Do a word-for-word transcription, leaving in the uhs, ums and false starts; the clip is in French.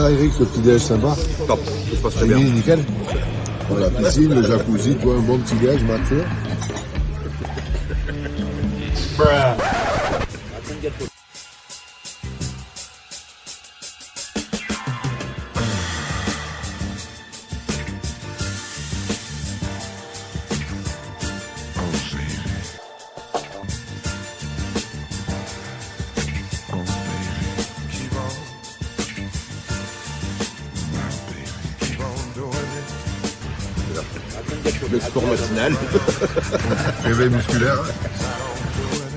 va Eric, le petit déj sympa? Top, ça se passe très bien. bien. Nickel. Bon, la piscine, le jacuzzi, toi, un bon petit déj, Mathieu. Le sport matinal. Réveil musculaire.